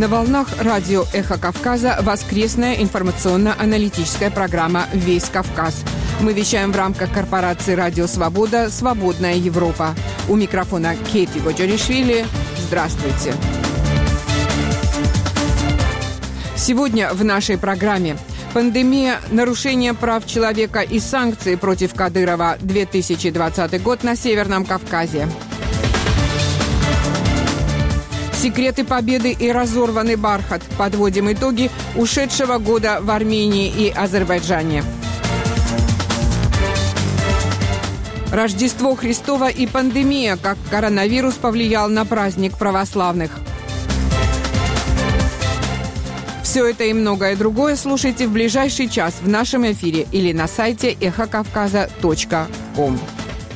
На волнах радио «Эхо Кавказа» воскресная информационно-аналитическая программа «Весь Кавказ». Мы вещаем в рамках корпорации «Радио Свобода. Свободная Европа». У микрофона Кейти Боджаришвили. Здравствуйте. Сегодня в нашей программе пандемия, нарушение прав человека и санкции против Кадырова, 2020 год на Северном Кавказе. Секреты победы и разорванный бархат. Подводим итоги ушедшего года в Армении и Азербайджане. Рождество Христово и пандемия. Как коронавирус повлиял на праздник православных. Все это и многое другое слушайте в ближайший час в нашем эфире или на сайте эхокавказа.ком.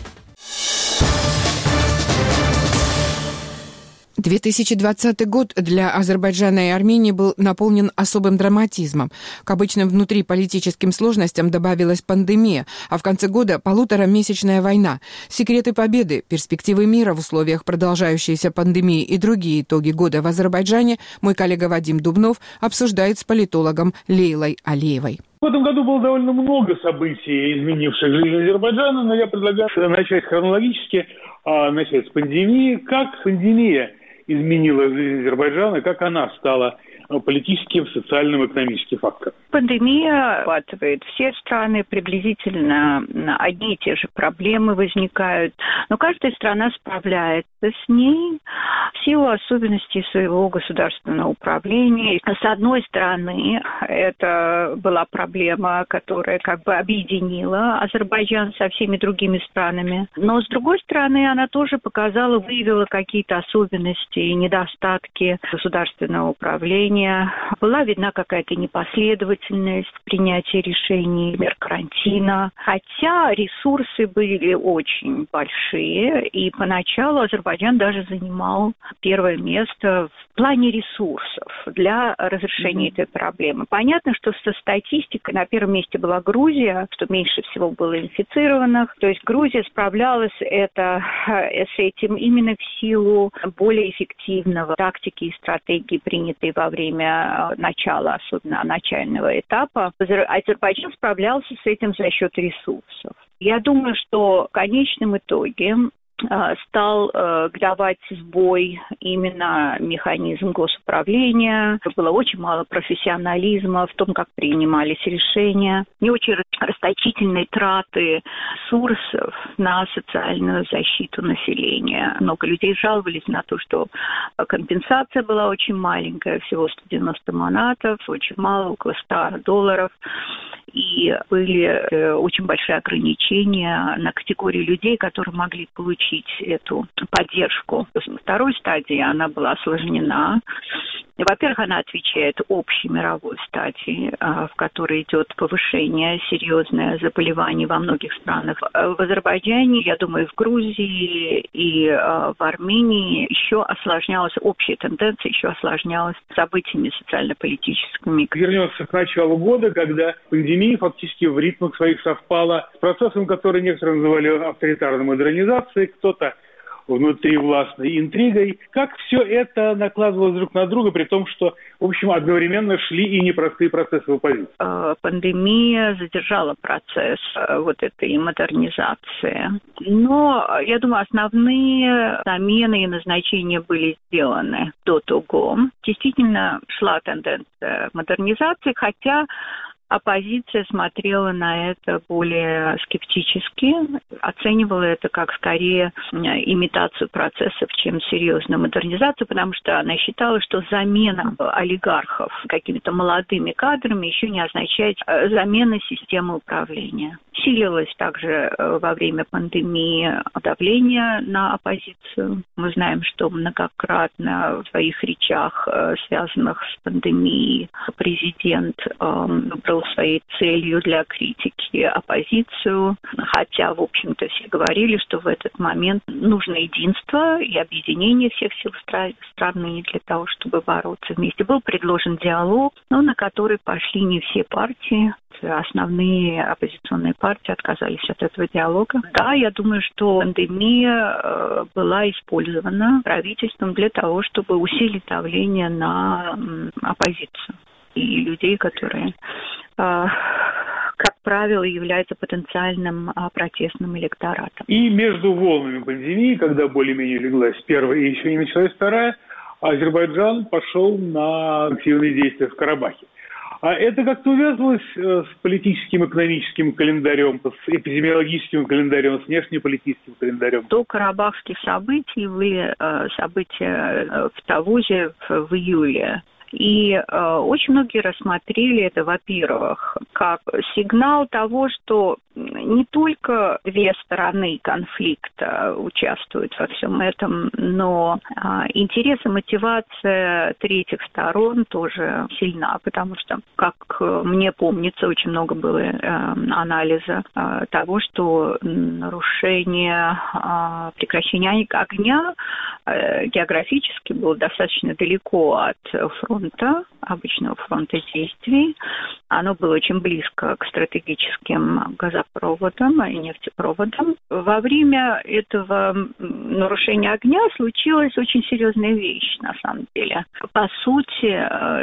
2020 год для Азербайджана и Армении был наполнен особым драматизмом. К обычным внутриполитическим сложностям добавилась пандемия, а в конце года полуторамесячная война. Секреты победы, перспективы мира в условиях продолжающейся пандемии и другие итоги года в Азербайджане мой коллега Вадим Дубнов обсуждает с политологом Лейлой Алиевой. В этом году было довольно много событий, изменивших жизнь Азербайджана, но я предлагаю начать хронологически, начать с пандемии. Как пандемия изменила жизнь Азербайджана, как она стала политическим, социальным, экономическим фактором? Пандемия охватывает все страны, приблизительно одни и те же проблемы возникают, но каждая страна справляется с ней в силу особенностей своего государственного управления. С одной стороны, это была проблема, которая как бы объединила Азербайджан со всеми другими странами, но с другой стороны, она тоже показала, выявила какие-то особенности и недостатки государственного управления. Была видна какая-то непоследовательность в принятии решений, мер карантина. Хотя ресурсы были очень большие, и поначалу Азербайджан даже занимал первое место в плане ресурсов для разрешения этой проблемы. Понятно, что со статистикой на первом месте была Грузия, что меньше всего было инфицированных. То есть Грузия справлялась с этим именно в силу более эффективного тактики и стратегии, принятой во время начала, особенно начального этапа. Азербайджан справлялся с этим за счет ресурсов. Я думаю, что в конечном итоге стал давать сбой именно механизм госуправления. Было очень мало профессионализма в том, как принимались решения. Не очень расточительные траты ресурсов на социальную защиту населения. Много людей жаловались на то, что компенсация была очень маленькая, всего 190 манатов, очень мало, около $100. И были очень большие ограничения на категории людей, которые могли получить эту поддержку. На второй стадии она была осложнена. Во-первых, она отвечает общей мировой стадии, в которой идет повышение, серьезное заболевание во многих странах. В Азербайджане, я думаю, в Грузии и в Армении еще осложнялась общая тенденция, еще осложнялась событиями социально-политическими. Вернемся к началу года, когда пандемия фактически в ритмах своих совпала с процессом, который некоторые называли авторитарной модернизацией, кто-то внутривластной интригой. Как все это накладывалось друг на друга, при том, что, в общем, одновременно шли и непростые процессы в оппозиции? Пандемия задержала процесс вот этой модернизации. Но, я думаю, основные замены и назначения были сделаны до того. Действительно шла тенденция модернизации, хотя оппозиция смотрела на это более скептически, оценивала это как скорее имитацию процессов, чем серьезную модернизацию, потому что она считала, что замена олигархов какими-то молодыми кадрами еще не означает замены системы управления. Усилилось также во время пандемии давление на оппозицию. Мы знаем, что многократно в своих речах, связанных с пандемией, президент выбрал ставил своей целью для критики оппозицию, хотя, в общем-то, все говорили, что в этот момент нужно единство и объединение всех сил страны для того, чтобы бороться вместе. Был предложен диалог, но на который пошли не все партии. Основные оппозиционные партии отказались от этого диалога. Да, я думаю, что пандемия была использована правительством для того, чтобы усилить давление на оппозицию и людей, которые, как правило, являются потенциальным протестным электоратом. И между волнами пандемии, когда более-менее леглась первая и еще не началась вторая, Азербайджан пошел на активные действия в Карабахе. А это как-то увязывалось с политическим, экономическим календарем, с эпидемиологическим календарем, с внешнеполитическим календарем? До карабахских событий были события в Тавузе в июле. И очень многие рассмотрели это, во-первых, как сигнал того, что не только две стороны конфликта участвуют во всем этом, но интерес и мотивация третьих сторон тоже сильна, потому что, как мне помнится, очень много было анализа того, что нарушение прекращения огня географически было достаточно далеко от фронта, обычного фронта действий. Оно было очень близко к стратегическим газопроводам и нефтепроводам. Во время этого нарушения огня случилась очень серьезная вещь, на самом деле. По сути,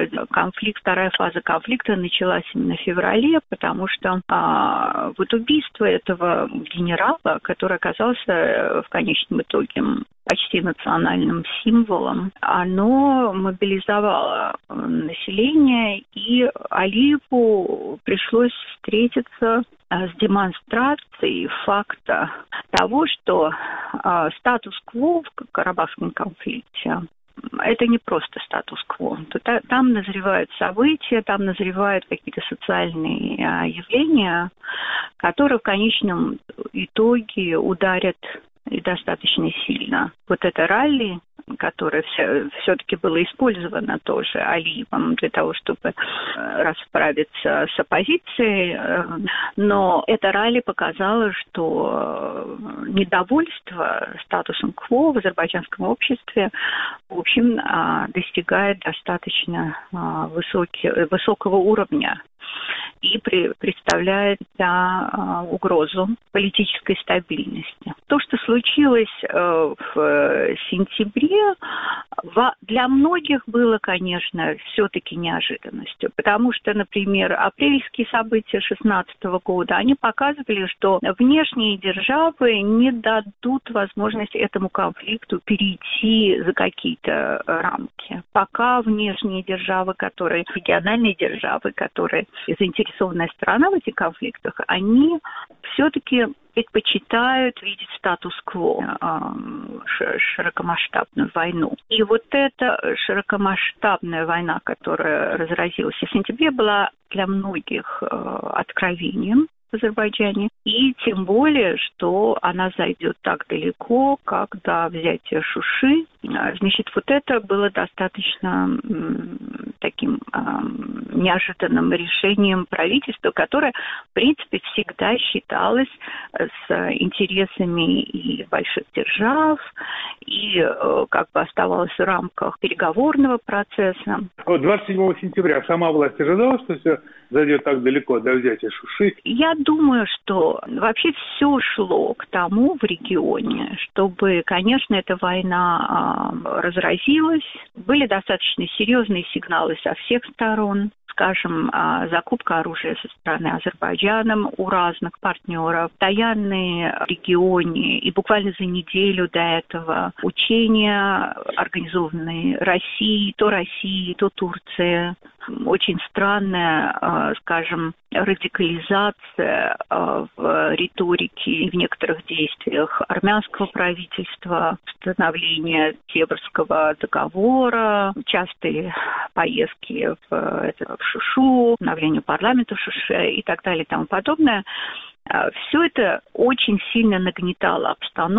вторая фаза конфликта началась именно в феврале, потому что вот убийство этого генерала, который оказался в конечном итоге почти национальным символом, оно мобилизовало население, и Алиеву пришлось встретиться с демонстрацией факта того, что статус-кво в Карабахском конфликте это не просто статус-кво. Там назревают события, там назревают какие-то социальные явления, которые в конечном итоге ударят и достаточно сильно. Вот это ралли, которое все-таки было использовано тоже Алиевым для того, чтобы расправиться с оппозицией, но это ралли показало, что недовольство статусом кво в азербайджанском обществе, в общем, достигает достаточно высокого уровня и представляет угрозу политической стабильности. То, что случилось в сентябре, для многих было, конечно, все-таки неожиданностью, потому что, например, апрельские события 2016 года, они показывали, что внешние державы не дадут возможность этому конфликту перейти за какие-то рамки. Пока внешние державы, региональные державы, которые заинтересованная сторона в этих конфликтах, они все-таки предпочитают видеть статус-кво, широкомасштабную войну. И вот эта широкомасштабная война, которая разразилась в сентябре, была для многих откровением в Азербайджане. И тем более, что она зайдет так далеко, как до взятия Шуши. Значит, вот это было достаточно таким неожиданным решением правительства, которое, в принципе, всегда считалось с интересами и больших держав, и как бы оставалось в рамках переговорного процесса. 27 сентября сама власть ожидала, что все зайдет так далеко до взятия Шуши? Я думаю, что вообще все шло к тому в регионе, чтобы, конечно, эта война разразилась. Были достаточно серьезные сигналы со всех сторон. Скажем, закупка оружия со стороны Азербайджана у разных партнеров, постоянные в регионе, и буквально за неделю до этого учения, организованные Россией, то Турция. Очень странная, скажем, радикализация в риторике и в некоторых действиях армянского правительства, становление Севрского договора, частые поездки в Шушу, обновление парламента в Шуше и так далее и тому подобное. Все это очень сильно нагнетало обстановку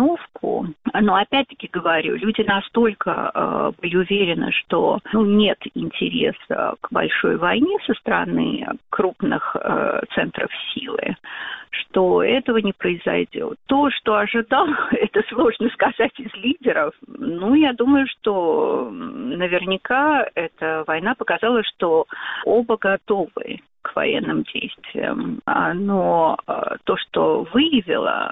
далеко. Но опять-таки говорю, люди настолько были уверены, что нет интереса к большой войне со стороны крупных центров силы, что этого не произойдет. То, что ожидал, это сложно сказать из лидеров. Я думаю, что наверняка эта война показала, что оба готовы к военным действиям. Но то, что выявила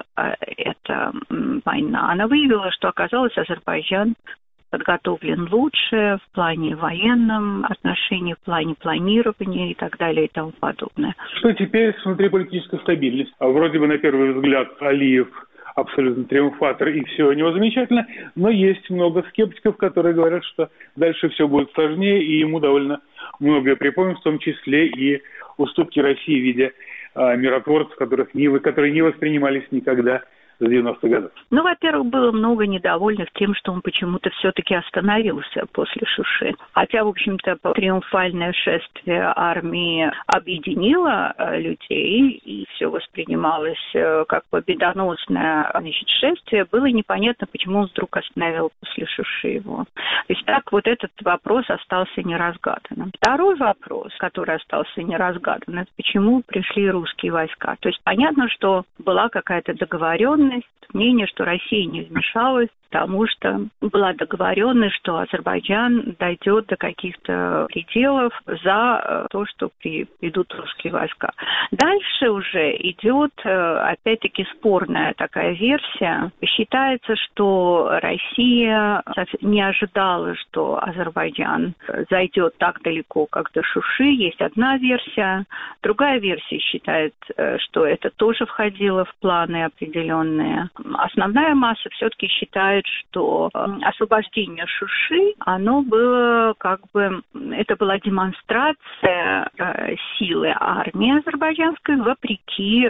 эта война, она выявила, что оказалось, Азербайджан подготовлен лучше в плане военном отношении, в плане планирования и так далее и тому подобное. Что теперь с внутриполитической стабильностью? Вроде бы на первый взгляд Алиев абсолютно триумфатор и все у него замечательно, но есть много скептиков, которые говорят, что дальше все будет сложнее, и ему довольно многое припомнят, в том числе и уступки России в виде миротворцев, которые не воспринимались никогда с 90-х годов. Во-первых, было много недовольных тем, что он почему-то все-таки остановился после Шуши. Хотя, в общем-то, триумфальное шествие армии объединило людей, и все воспринималось как победоносное шествие. Было непонятно, почему он вдруг остановил после Шуши его. То есть так этот вопрос остался неразгаданным. Второй вопрос, который остался неразгаданным, это почему пришли русские войска. То есть понятно, что была какая-то договоренность, мнение, что Россия не вмешалась, потому что была договоренность, что Азербайджан дойдет до каких-то пределов за то, что придут русские войска. Дальше уже идет, опять-таки, спорная такая версия. Считается, что Россия не ожидала, что Азербайджан зайдет так далеко, как до Шуши. Есть одна версия. Другая версия считает, что это тоже входило в планы определенные. Основная масса все-таки считает, что освобождение Шуши, оно было это была демонстрация силы армии азербайджанской вопреки,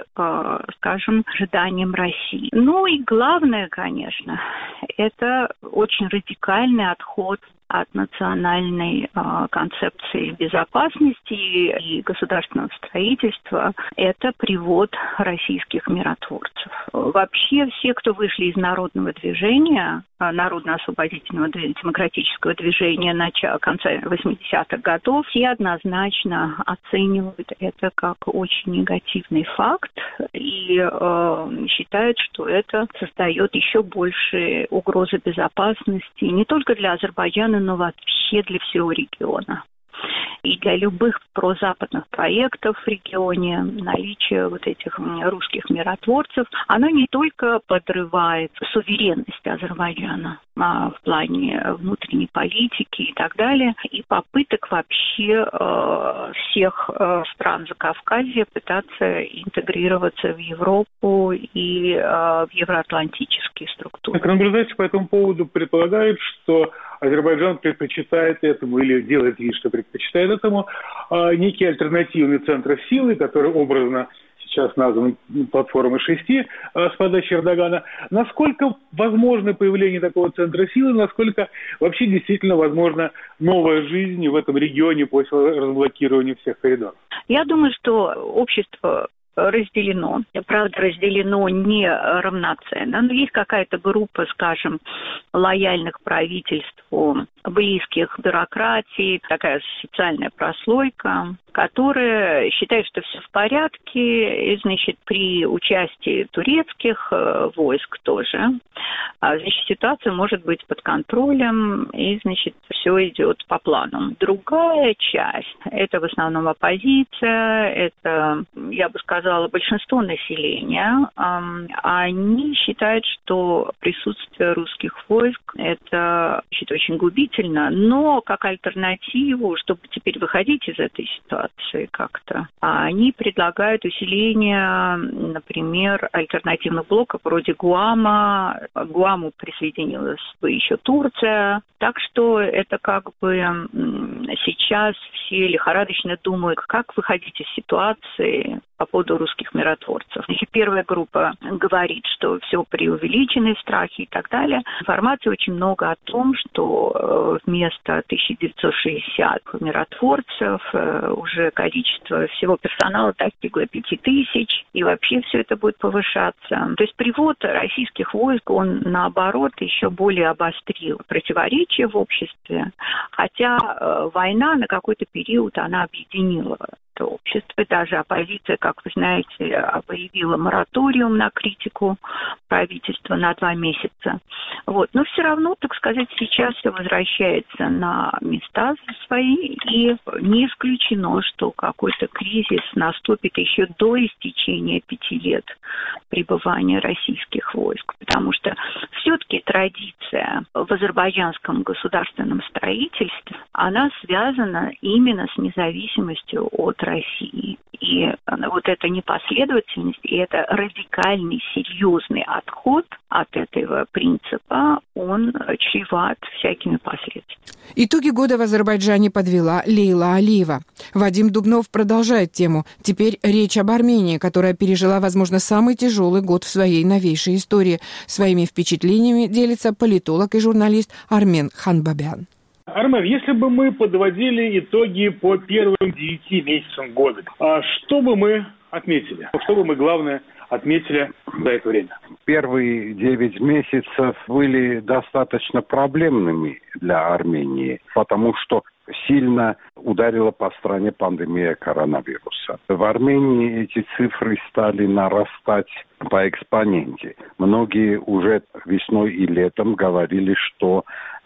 ожиданиям России. И главное, конечно, это очень радикальный отход от национальной концепции безопасности и государственного строительства, это привод российских миротворцев. Вообще все, кто вышли из народного движения, народно-освободительного демократического движения конца 80-х годов, все однозначно оценивают это как очень негативный факт и считают, что это создает еще больше угрозы безопасности не только для Азербайджана, но вообще для всего региона. И для любых прозападных проектов в регионе наличие этих русских миротворцев, оно не только подрывает суверенность Азербайджана в плане внутренней политики и так далее, и попыток вообще всех стран Закавказья пытаться интегрироваться в Европу и в евроатлантические структуры. Наблюдатели по этому поводу предполагают, что Азербайджан предпочитает этому или делает вид, что предпочитает этому некие альтернативные центры силы, которые образно сейчас названы платформой 6 с подачи Эрдогана. Насколько возможно появление такого центра силы, насколько вообще действительно возможна новая жизнь в этом регионе после разблокирования всех коридоров? Я думаю, что общество разделено. Правда, разделено не равноценно. Но есть какая-то группа, лояльных правительству, близких бюрократии, такая социальная прослойка, которая считает, что все в порядке, и, при участии турецких войск тоже, ситуация может быть под контролем, и, все идет по плану. Другая часть, это в основном оппозиция, это, я бы сказала, большинство населения, они считают, что присутствие русских войск это очень губительно, но как альтернативу, чтобы теперь выходить из этой ситуации как-то, они предлагают усиление, например, альтернативных блоков вроде Гуама. К Гуаму присоединилась бы еще Турция. Так что это сейчас все лихорадочно думают, как выходить из ситуации по поводу русских миротворцев. Первая группа говорит, что все преувеличены страхи и так далее. Информации очень много о том, что вместо 1960 миротворцев уже количество всего персонала достигло 5000, и вообще все это будет повышаться. То есть привод российских войск, он наоборот еще более обострил противоречия в обществе, хотя война на какой-то период она объединила это общество. И даже оппозиция, как вы знаете, объявила мораториум на критику правительства на 2 месяца. Вот. Но все равно, так сказать, сейчас все возвращается на места свои, и не исключено, что какой-то кризис наступит еще до истечения 5 лет пребывания российских войск, потому что все-таки традиция в азербайджанском государственном строительстве, она связана именно с независимостью от России. И вот эта непоследовательность и это радикальный, серьезный отход от этого принципа, он чреват всякими последствиями. Итоги года в Азербайджане подвела Лейла Алиева. Вадим Дубнов продолжает тему. Теперь речь об Армении, которая пережила, возможно, самый тяжелый год в своей новейшей истории. Своими впечатлениями делится политолог и журналист Армен Ханбабян. Армен, если бы мы подводили итоги по первым 9 месяцам года, что бы мы отметили? Что бы мы, главное, отметили за это время? Первые 9 месяцев были достаточно проблемными для Армении, потому что сильно ударила по стране пандемия коронавируса. В Армении эти цифры стали нарастать по экспоненте. Многие уже весной и летом говорили, что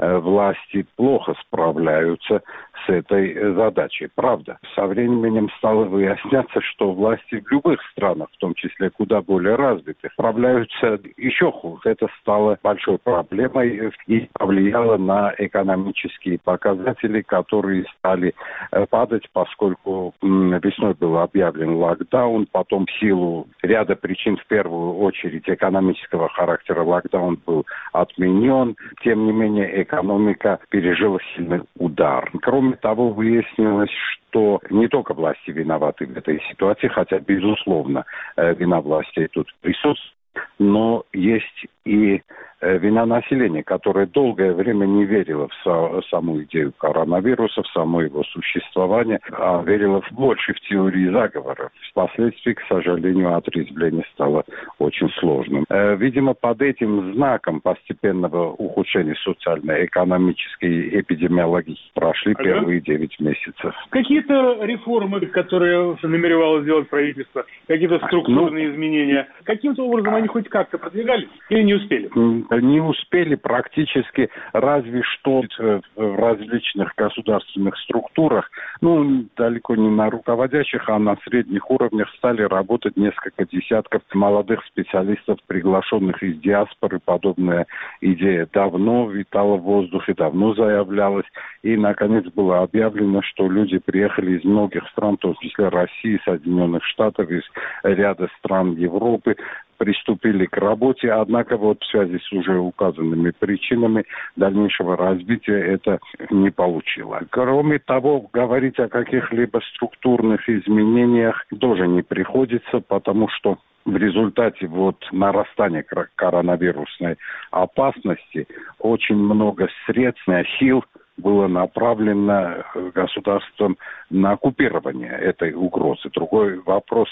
власти плохо справляются с этой задачей. Правда, со временем стало выясняться, что власти в любых странах, в том числе куда более развитых, справляются еще хуже. Это стало большой проблемой и повлияло на экономические показатели, которые стали падать, поскольку весной был объявлен локдаун, потом в силу ряда причин, в первую очередь экономического характера, локдаун был отменен. Тем не менее, экономика пережила сильный удар. Кроме того, выяснилось, что не только власти виноваты в этой ситуации, хотя, безусловно, вина властей тут присутствует, но есть и вина населения, которое долгое время не верило в саму идею коронавируса, в само его существование, а верило больше в теории заговоров. Впоследствии, к сожалению, отрезвление стало очень сложным. Видимо, под этим знаком постепенного ухудшения социально-экономической и эпидемиологии прошли первые 9 месяцев. Какие-то реформы, которые намеревалось сделать правительство, какие-то структурные изменения, каким-то образом они хоть как-то продвигались или не успели? Не успели практически, разве что в различных государственных структурах, далеко не на руководящих, а на средних уровнях стали работать несколько десятков молодых специалистов, приглашенных из диаспоры. Подобная идея давно витала в воздухе, давно заявлялась. И, наконец, было объявлено, что люди приехали из многих стран, в том числе России, Соединенных Штатов, из ряда стран Европы, приступили к работе, однако вот в связи с уже указанными причинами дальнейшего развития это не получило. Кроме того, говорить о каких-либо структурных изменениях тоже не приходится, потому что в результате нарастания коронавирусной опасности очень много средств, сил было направлено государством на купирование этой угрозы. Другой вопрос,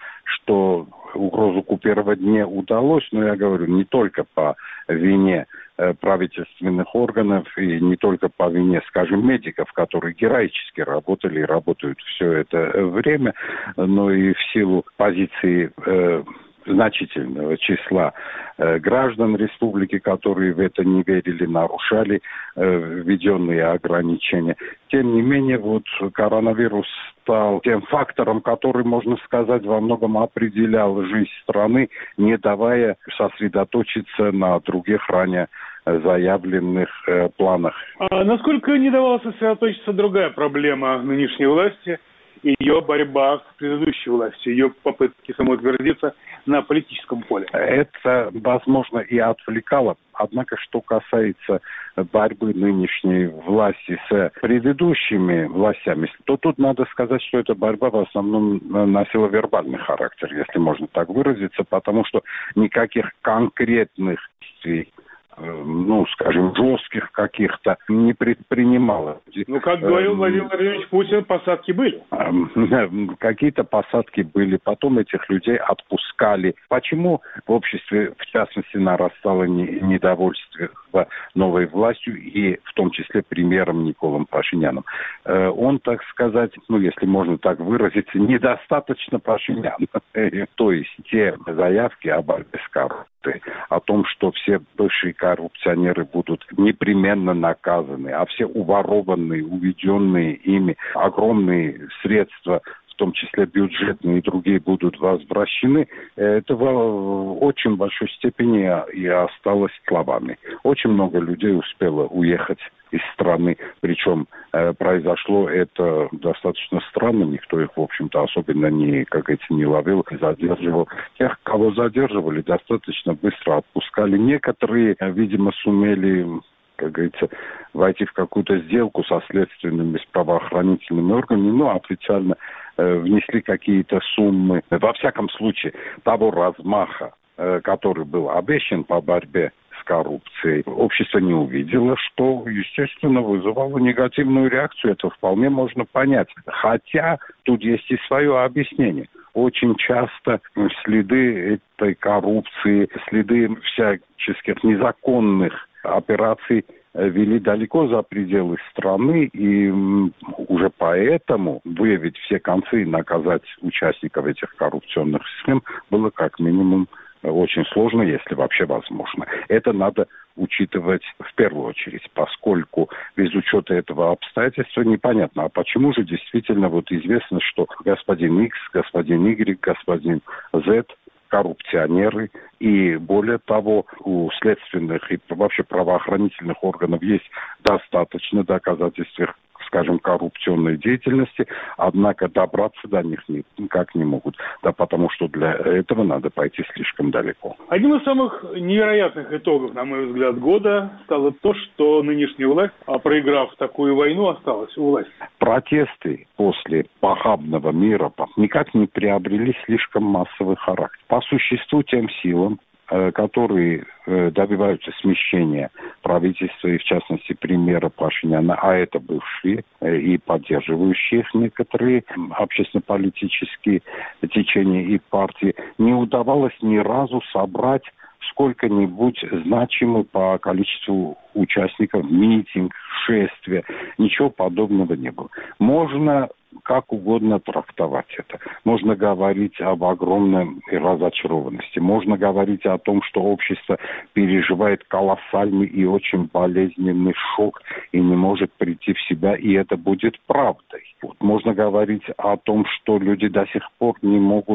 что угрозу купировать не удалось, но я говорю, не только по вине правительственных органов и не только по вине, скажем, медиков, которые героически работали и работают все это время, но и в силу позиции значительного числа граждан республики, которые в это не верили, нарушали введенные ограничения. Тем не менее, коронавирус стал тем фактором, который, можно сказать, во многом определял жизнь страны, не давая сосредоточиться на других ранее заявленных планах. А насколько не давала сосредоточиться другая проблема нынешней власти? Ее борьба с предыдущей властью, ее попытки самоутвердиться на политическом поле. Это, возможно, и отвлекало. Однако, что касается борьбы нынешней власти с предыдущими властями, то тут надо сказать, что эта борьба в основном носила вербальный характер, если можно так выразиться, потому что никаких конкретных действий скажем, жестких каких-то не предпринимала. Как говорил Владимир Владимирович Путин, посадки были. Какие-то посадки были, потом этих людей отпускали. Почему в обществе, в частности, нарастало недовольство новой властью и в том числе премьером Николом Пашиняном? Он, так сказать, если можно так выразиться, недостаточно Пашинян. То есть те заявки об борьбе с коррупцией, о том, что все бывшие коррупционеры будут непременно наказаны, а все уворованные, уведенные ими огромные средства, в том числе бюджетные и другие, будут возвращены, это в очень большой степени и осталось словами. Очень много людей успело уехать из страны, причем произошло это достаточно странно, никто их, в общем-то, особенно не ловил, задерживал. Тех, кого задерживали, достаточно быстро отпускали. Некоторые, видимо, сумели, войти в какую-то сделку со следственными, с правоохранительными органами, официально внесли какие-то суммы. Во всяком случае, того размаха, который был обещан по борьбе с коррупцией, общество не увидело, что, естественно, вызывало негативную реакцию. Это вполне можно понять. Хотя тут есть и свое объяснение. Очень часто следы этой коррупции, следы всяческих незаконных операций вели далеко за пределы страны, и уже поэтому выявить все концы и наказать участников этих коррупционных схем было как минимум очень сложно, если вообще возможно. Это надо учитывать в первую очередь, поскольку без учета этого обстоятельства непонятно, а почему же действительно известно, что господин X, господин Y, господин Z коррупционеры, и более того, у следственных и вообще правоохранительных органов есть достаточно доказательств, скажем, коррупционной деятельности, однако добраться до них никак не могут. Да потому что для этого надо пойти слишком далеко. Одним из самых невероятных итогов, на мой взгляд, года стало то, что нынешняя власть, проиграв такую войну, осталась у власти. Протесты после похабного мира никак не приобрели слишком массовый характер. По существу тем силам, которые добиваются смещения правительства и, в частности, премьера Пашиняна, а это бывшие и поддерживающие их некоторые общественно-политические течения и партии, не удавалось ни разу собрать сколько-нибудь значимый по количеству участников митинг, шествие. Ничего подобного не было. Можно как угодно трактовать это. Можно говорить об огромной разочарованности. Можно говорить о том, что общество переживает колоссальный и очень болезненный шок и не может прийти в себя, и это будет правдой. Можно говорить о том, что люди до сих пор не могут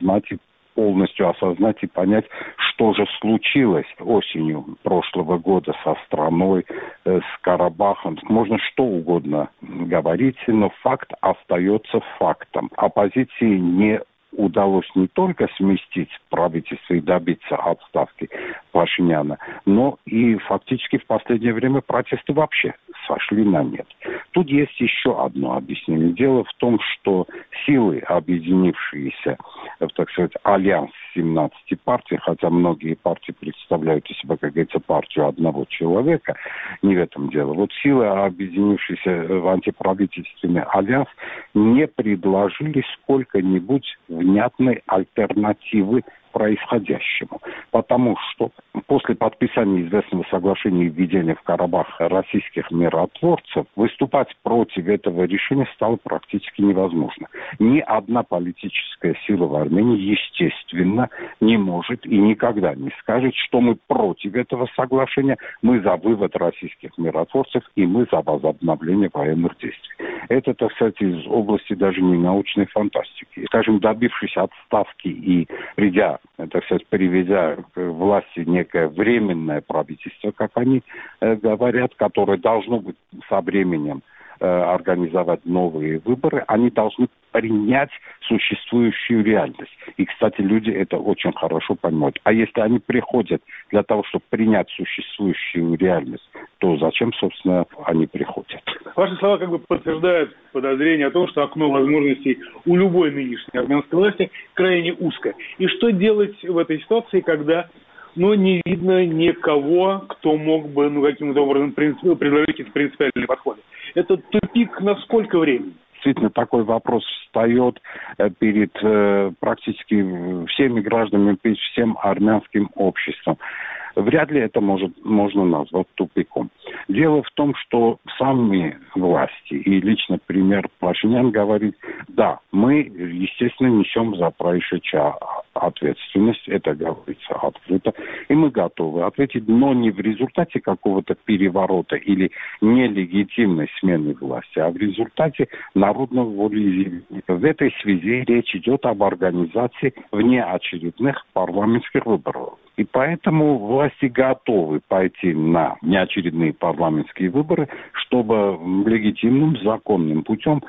полностью осознать и понять, что же случилось осенью прошлого года со страной, с Карабахом. Можно что угодно говорить, но факт остается фактом. Оппозиции не удалось не только сместить правительство и добиться отставки Пашиняна, но и фактически в последнее время протесты вообще сошли на нет. Тут есть еще одно объяснение. Дело в том, что силы, объединившиеся, так сказать, альянс 17 партий, хотя многие партии представляют из себя, как говорится, партию одного человека, не в этом дело. Силы, объединившиеся в антиправительственный альянс, не предложили сколько-нибудь внятной альтернативы происходящему. Потому что после подписания известного соглашения и введения в Карабах российских миротворцев выступать против этого решения стало практически невозможно. Ни одна политическая сила в Армении, естественно, не может и никогда не скажет, что мы против этого соглашения, мы за вывод российских миротворцев и мы за возобновление военных действий. Это, так сказать, из области даже не научной фантастики. Скажем, добившись отставки и так сказать, приведя к власти некое временное правительство, как они говорят, которое должно быть со временем организовать новые выборы, они должны принять существующую реальность. И, кстати, люди это очень хорошо понимают. А если они приходят для того, чтобы принять существующую реальность, то зачем, собственно, они приходят? Ваши слова подтверждают подозрение о том, что окно возможностей у любой нынешней армянской власти крайне узкое. И что делать в этой ситуации, когда но не видно никого, кто мог бы каким-то образом предложить какие-то принципиальные подходы. Это тупик на сколько времени? Действительно, такой вопрос встает перед практически всеми гражданами, перед всем армянским обществом. Вряд ли это можно назвать тупиком. Дело в том, что сами власти, и лично премьер Пашинян говорит, да, мы, естественно, несем за происшедшее ответственность, это говорится открыто, и мы готовы ответить, но не в результате какого-то переворота или нелегитимной смены власти, а в результате народного волеизъявления. В этой связи речь идет об организации внеочередных парламентских выборов. И поэтому власти готовы пойти на неочередные парламентские выборы, чтобы легитимным, законным путем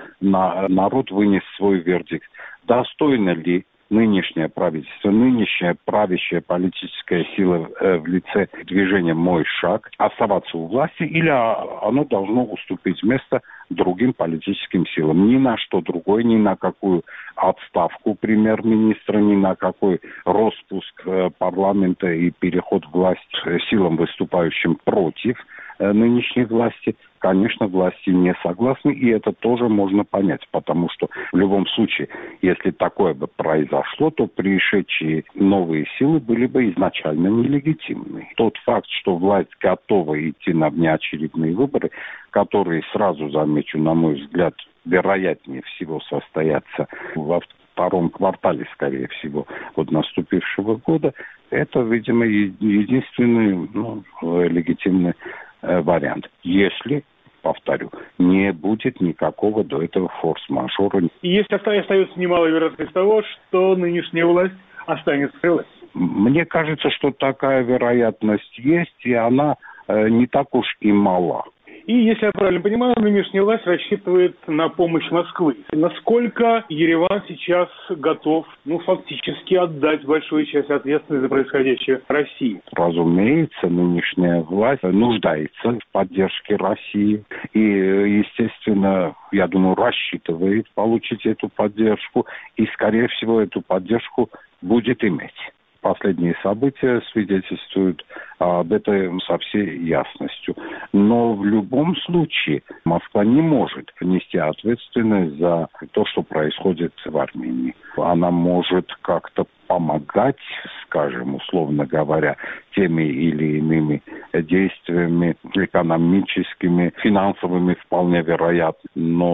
народ вынес свой вердикт. Достойно ли нынешнее правительство, нынешняя правящая политическая сила в лице движения «Мой шаг» оставаться у власти, или оно должно уступить место другим политическим силам? Ни на что другое, ни на какую отставку премьер-министра, ни на какой распуск парламента и переход власти силам, выступающим против нынешней власти, конечно, власти не согласны, и это тоже можно понять, потому что в любом случае, если такое бы произошло, то пришедшие новые силы были бы изначально нелегитимны. Тот факт, что власть готова идти на внеочередные выборы, которые, сразу замечу, на мой взгляд, вероятнее всего состоятся во втором квартале, скорее всего, наступившего года, это, видимо, единственный легитимный вариант. Если, повторю, не будет никакого до этого форс-мажора. И если остается немалая вероятность того, что нынешняя власть останется при власти. Мне кажется, что такая вероятность есть, и она не так уж и мала. И, если я правильно понимаю, нынешняя власть рассчитывает на помощь Москвы. Насколько Ереван сейчас готов, фактически отдать большую часть ответственности за происходящее России? Разумеется, нынешняя власть нуждается в поддержке России. И, естественно, я думаю, рассчитывает получить эту поддержку. И, скорее всего, эту поддержку будет иметь. Последние события свидетельствуют об этом со всей ясностью. Но в любом случае Москва не может нести ответственность за то, что происходит в Армении. Она может как-то помогать, скажем, условно говоря, теми или иными действиями экономическими, финансовыми вполне вероятно,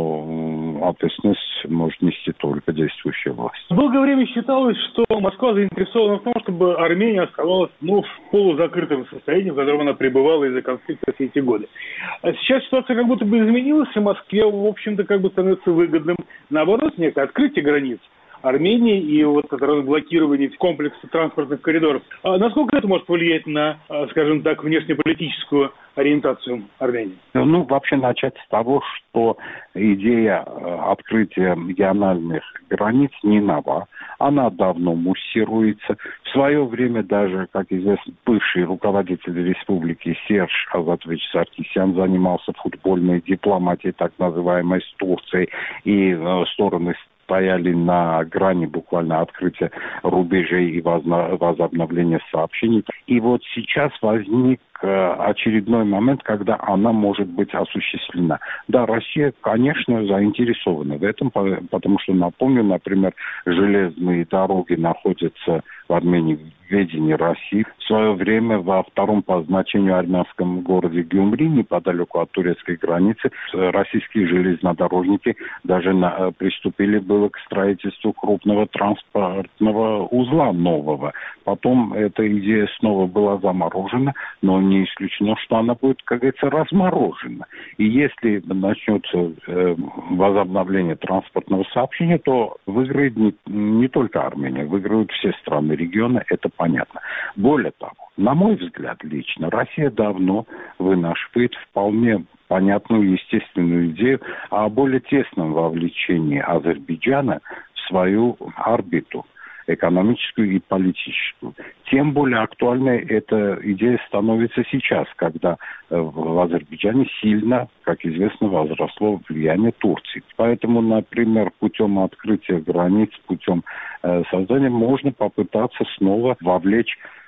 но ответственность может нести только действующая власть. Долгое время считалось, что Москва заинтересована в том, чтобы Армения оставалась в полузакрытом состоянии, в котором она пребывала из-за конфликта все эти годы. А сейчас ситуация как будто бы изменилась, и Москве, в общем-то, становится выгодным, наоборот, некое открытие границ Армении и это разблокирование комплекса транспортных коридоров. А насколько это может повлиять на, скажем так, внешнеполитическую ориентацию Армении? Вообще начать с того, что идея открытия региональных границ не нова. Она давно муссируется. В свое время даже, как известно, бывший руководитель республики Серж Азатович Саркисян занимался футбольной дипломатией, так называемой, с Турцией, и стороны стояли на грани буквально открытия рубежей и возобновления сообщений. И сейчас возник очередной момент, когда она может быть осуществлена. Да, Россия, конечно, заинтересована в этом, потому что, напомню, например, железные дороги находятся в Армении в ведении России. В свое время во втором по значению армянском городе Гюмри, неподалеку от турецкой границы, российские железнодорожники даже приступили было к строительству крупного транспортного узла нового. Потом эта идея снова была заморожена, но не исключено, что она будет, как говорится, разморожена. И если начнется возобновление транспортного сообщения, то выиграет не только Армения, выиграют все страны региона, это понятно. Более того, на мой взгляд лично, Россия давно вынашивает вполне понятную, естественную идею о более тесном вовлечении Азербайджана в свою орбиту экономическую и политическую. Тем более актуальной эта идея становится сейчас, когда в Азербайджане сильно, как известно, возросло влияние Турции. Поэтому, например, путем открытия границ, путем создания можно попытаться снова вовлечь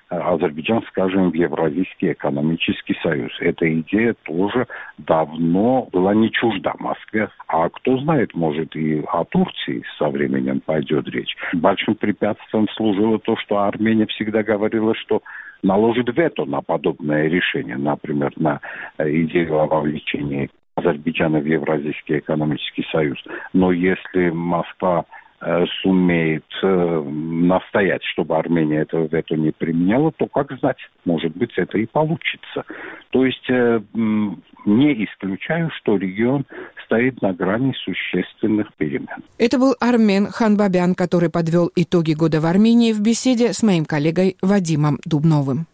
Азербайджан, скажем, в Евразийский экономический союз. Эта идея тоже давно была не чужда Москве. А кто знает, может, и о Турции со временем пойдет речь. Большим препятствием служило то, что Армения всегда говорила, что наложит вето на подобное решение, например, на идею о вовлечении Азербайджана в Евразийский экономический союз. Но если Москва сумеет настоять, чтобы Армения этого вето не применяла, то, как знать, может быть, это и получится. То есть не исключаю, что регион стоит на грани существенных перемен. Это был Армен Ханбабян, который подвел итоги года в Армении в беседе с моим коллегой Вадимом Дубновым.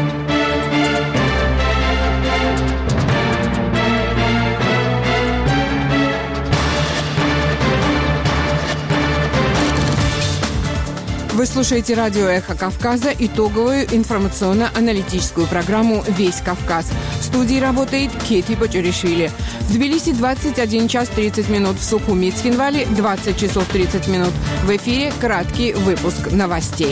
Вы слушаете радио «Эхо Кавказа», итоговую информационно-аналитическую программу «Весь Кавказ». В студии работает Кети Почеришвили. В Тбилиси 21 час 30 минут, в Сухуми и Цхинвале 20 часов 30 минут. В эфире краткий выпуск новостей.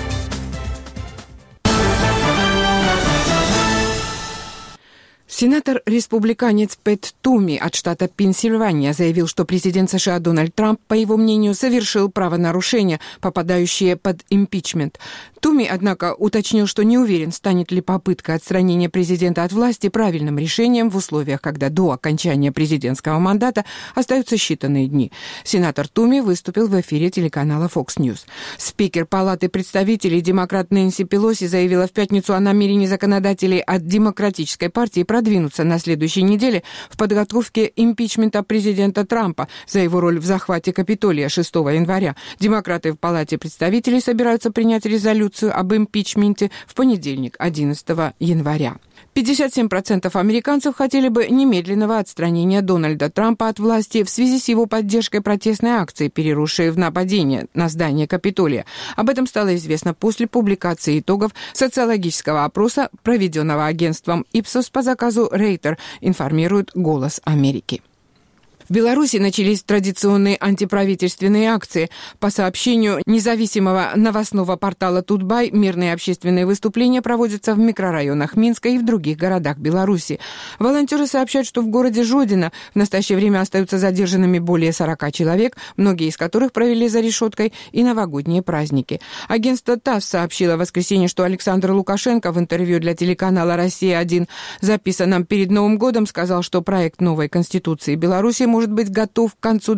Сенатор-республиканец Пэт Туми от штата Пенсильвания заявил, что президент США Дональд Трамп, по его мнению, совершил правонарушение, попадающее под импичмент. Туми, однако, уточнил, что не уверен, станет ли попытка отстранения президента от власти правильным решением в условиях, когда до окончания президентского мандата остаются считанные дни. Сенатор Туми выступил в эфире телеканала Fox News. Спикер Палаты представителей, демократ Нэнси Пелоси, заявила в пятницу о намерении законодателей от Демократической партии продвинуться на следующей неделе в подготовке импичмента президента Трампа за его роль в захвате Капитолия 6 января. Демократы в Палате представителей собираются принять резолюцию об импичменте в понедельник, 11 января. 57% американцев хотели бы немедленного отстранения Дональда Трампа от власти в связи с его поддержкой протестной акции, переросшей в нападение на здание Капитолия. Об этом стало известно после публикации итогов социологического опроса, проведенного агентством Ipsos по заказу Рейтер, информирует «Голос Америки». В Беларуси начались традиционные антиправительственные акции. По сообщению независимого новостного портала «Тутбай», мирные общественные выступления проводятся в микрорайонах Минска и в других городах Беларуси. Волонтеры сообщают, что в городе Жодино в настоящее время остаются задержанными более 40 человек, многие из которых провели за решеткой и новогодние праздники. Агентство ТАСС сообщило в воскресенье, что Александр Лукашенко в интервью для телеканала «Россия-1», записанном перед Новым годом, сказал, что проект новой Конституции Беларуси может быть готов к концу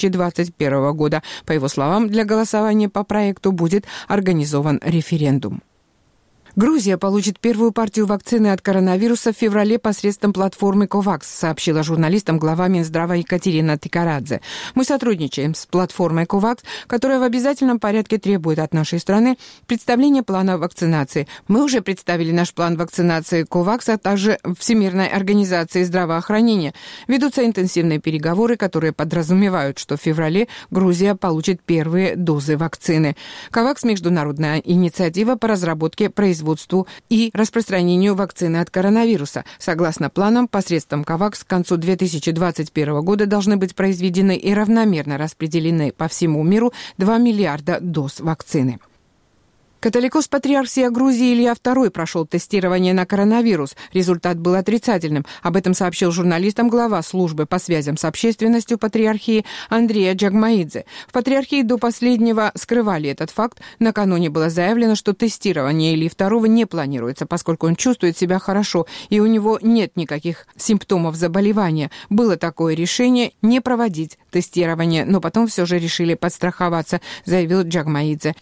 2021 года. По его словам, для голосования по проекту будет организован референдум. Грузия получит первую партию вакцины от коронавируса в феврале посредством платформы COVAX, сообщила журналистам глава Минздрава Екатерина Тикарадзе. Мы сотрудничаем с платформой COVAX, которая в обязательном порядке требует от нашей страны представления плана вакцинации. Мы уже представили наш план вакцинации COVAX, а также Всемирной организации здравоохранения. Ведутся интенсивные переговоры, которые подразумевают, что в феврале Грузия получит первые дозы вакцины. COVAX – международная инициатива по разработке, производству и распространению вакцины от коронавируса. Согласно планам, посредством COVAX к концу 2021 года должны быть произведены и равномерно распределены по всему миру 2 миллиарда доз вакцины. Католикос-патриарх всея Грузии Илья II прошел тестирование на коронавирус. Результат был отрицательным. Об этом сообщил журналистам глава службы по связям с общественностью патриархии Андрея Джагмаидзе. В патриархии до последнего скрывали этот факт. Накануне было заявлено, что тестирование Ильи II не планируется, поскольку он чувствует себя хорошо и у него нет никаких симптомов заболевания. Было такое решение не проводить тестирование, но потом все же решили подстраховаться, заявил Джагмаидзе.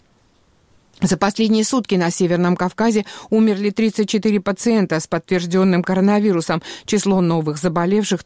За последние сутки на Северном Кавказе умерли 34 пациента с подтвержденным коронавирусом. Число новых заболевших –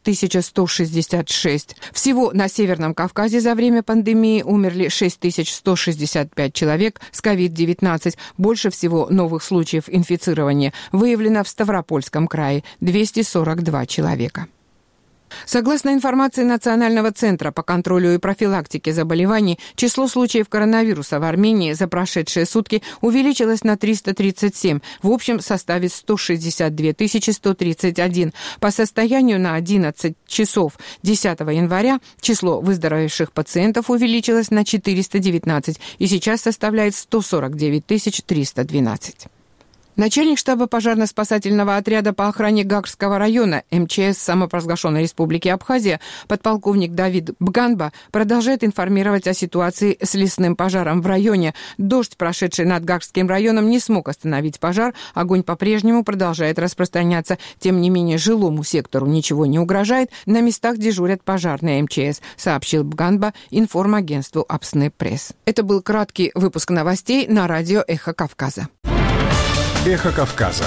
1166. Всего на Северном Кавказе за время пандемии умерли 6165 человек с COVID-19. Больше всего новых случаев инфицирования выявлено в Ставропольском крае – 242 человека. Согласно информации Национального центра по контролю и профилактике заболеваний, число случаев коронавируса в Армении за прошедшие сутки увеличилось на 337, в общем составе 162 131. По состоянию на 11 часов 10 января число выздоровевших пациентов увеличилось на 419 и сейчас составляет 149 312. Начальник штаба пожарно-спасательного отряда по охране Гагрского района МЧС самопровозглашенной Республики Абхазия подполковник Давид Бганба продолжает информировать о ситуации с лесным пожаром в районе. Дождь, прошедший над Гагрским районом, не смог остановить пожар. Огонь по-прежнему продолжает распространяться. Тем не менее, жилому сектору ничего не угрожает. На местах дежурят пожарные МЧС, сообщил Бганба информагентству Апсны Пресс. Это был краткий выпуск новостей на радио «Эхо Кавказа». «Эхо Кавказа».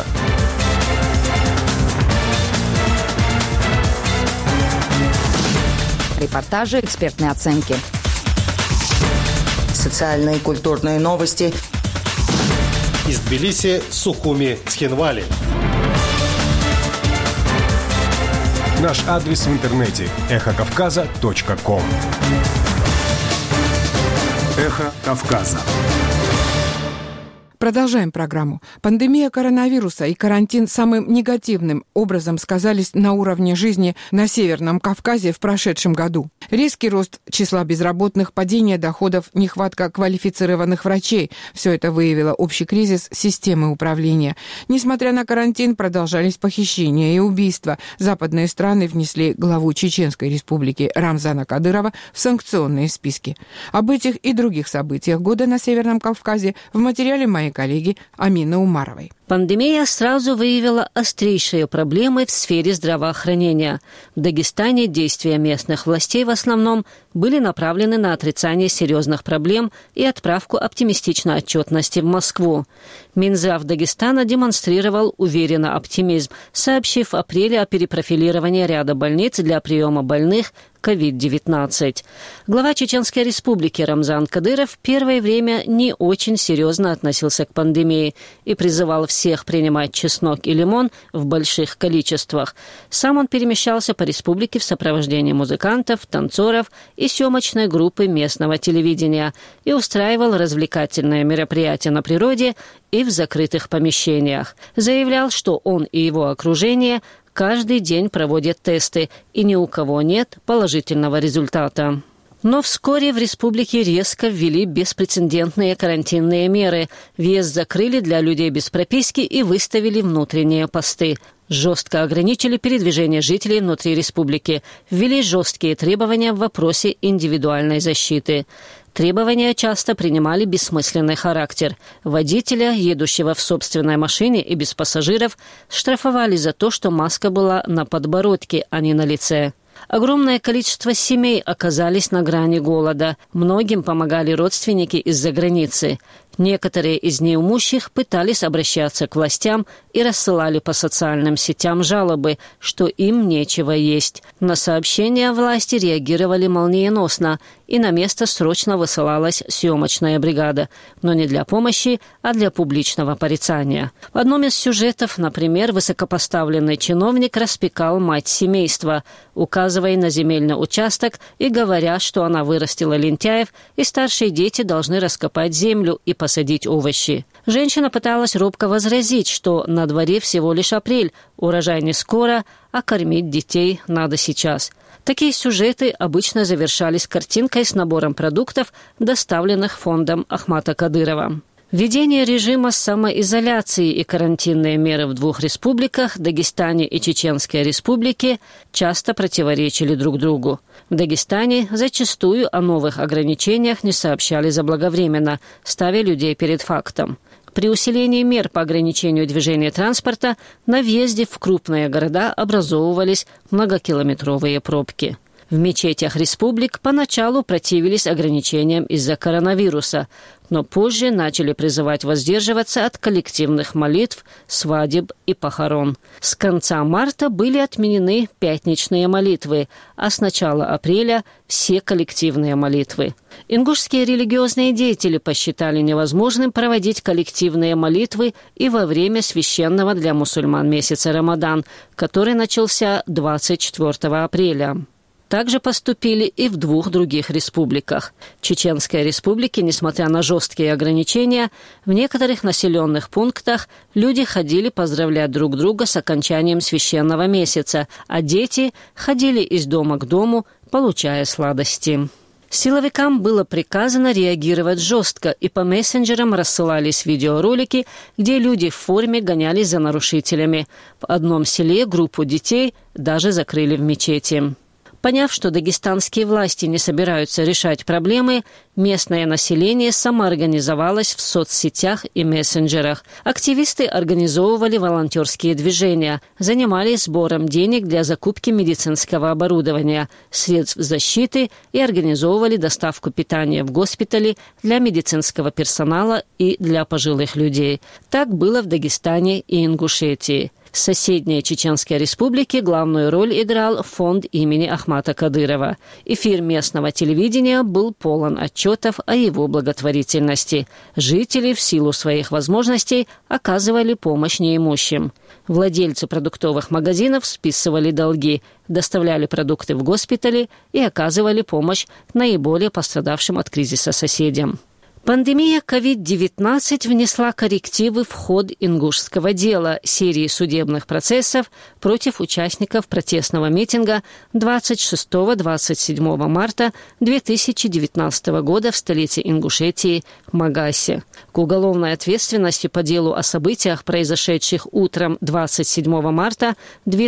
Репортажи, экспертные оценки. Социальные и культурные новости. Из Тбилиси, Сухуми, Цхинвали. Наш адрес в интернете – эхокавказа.ком. «Эхо Кавказа». Продолжаем программу. Пандемия коронавируса и карантин самым негативным образом сказались на уровне жизни на Северном Кавказе в прошедшем году. Резкий рост числа безработных, падение доходов, нехватка квалифицированных врачей – все это выявило общий кризис системы управления. Несмотря на карантин, продолжались похищения и убийства. Западные страны внесли главу Чеченской республики Рамзана Кадырова в санкционные списки. Об этих и других событиях года на Северном Кавказе в материале моей коллеги Амины Умаровой. Пандемия сразу выявила острейшие проблемы в сфере здравоохранения. В Дагестане действия местных властей в основном были направлены на отрицание серьезных проблем и отправку оптимистичной отчетности в Москву. Минздрав Дагестана демонстрировал уверенно оптимизм, сообщив в апреле о перепрофилировании ряда больниц для приема больных COVID-19. Глава Чеченской республики Рамзан Кадыров в первое время не очень серьезно относился к пандемии и призывал всех принимать чеснок и лимон в больших количествах. Сам он перемещался по республике в сопровождении музыкантов, танцоров и съемочной группы местного телевидения и устраивал развлекательные мероприятия на природе и в закрытых помещениях. Заявлял, что он и его окружение каждый день проводят тесты, и ни у кого нет положительного результата. Но вскоре в республике резко ввели беспрецедентные карантинные меры. Въезд закрыли для людей без прописки и выставили внутренние посты. Жестко ограничили передвижение жителей внутри республики. Ввели жесткие требования в вопросе индивидуальной защиты. Требования часто принимали бессмысленный характер. Водителя, едущего в собственной машине и без пассажиров, штрафовали за то, что маска была на подбородке, а не на лице. Огромное количество семей оказались на грани голода. Многим помогали родственники из-за границы. Некоторые из неимущих пытались обращаться к властям и рассылали по социальным сетям жалобы, что им нечего есть. На сообщения власти реагировали молниеносно, и на место срочно высылалась съемочная бригада. Но не для помощи, а для публичного порицания. В одном из сюжетов, например, высокопоставленный чиновник распекал мать семейства, указывая на земельный участок и говоря, что она вырастила лентяев, и старшие дети должны раскопать землю и посадить овощи. Женщина пыталась робко возразить, что на дворе всего лишь апрель, урожай не скоро, а кормить детей надо сейчас. Такие сюжеты обычно завершались картинкой с набором продуктов, доставленных фондом Ахмата Кадырова. Введение режима самоизоляции и карантинные меры в двух республиках, Дагестане и Чеченской республике, часто противоречили друг другу. В Дагестане зачастую о новых ограничениях не сообщали заблаговременно, ставя людей перед фактом. При усилении мер по ограничению движения транспорта на въезде в крупные города образовывались многокилометровые пробки. В мечетях республик поначалу противились ограничениям из-за коронавируса, но позже начали призывать воздерживаться от коллективных молитв, свадеб и похорон. С конца марта были отменены пятничные молитвы, а с начала апреля – все коллективные молитвы. Ингушские религиозные деятели посчитали невозможным проводить коллективные молитвы и во время священного для мусульман месяца Рамадан, который начался 24 апреля. Также поступили и в двух других республиках. В Чеченской республике, несмотря на жесткие ограничения, в некоторых населенных пунктах люди ходили поздравлять друг друга с окончанием священного месяца, а дети ходили из дома к дому, получая сладости. Силовикам было приказано реагировать жестко, и по мессенджерам рассылались видеоролики, где люди в форме гонялись за нарушителями. В одном селе группу детей даже закрыли в мечети. Поняв, что дагестанские власти не собираются решать проблемы, местное население самоорганизовалось в соцсетях и мессенджерах. Активисты организовывали волонтерские движения, занимались сбором денег для закупки медицинского оборудования, средств защиты и организовывали доставку питания в госпитали для медицинского персонала и для пожилых людей. Так было в Дагестане и Ингушетии. В соседней Чеченской республике главную роль играл фонд имени Ахмата Кадырова. Эфир местного телевидения был полон отчетов о его благотворительности. Жители в силу своих возможностей оказывали помощь неимущим. Владельцы продуктовых магазинов списывали долги, доставляли продукты в госпитали и оказывали помощь наиболее пострадавшим от кризиса соседям. Пандемия COVID-19 внесла коррективы в ход ингушского дела серии судебных процессов против участников протестного митинга 26-27 марта 2019 года в столице Ингушетии Магасе. К уголовной ответственности по делу о событиях, произошедших утром 27 марта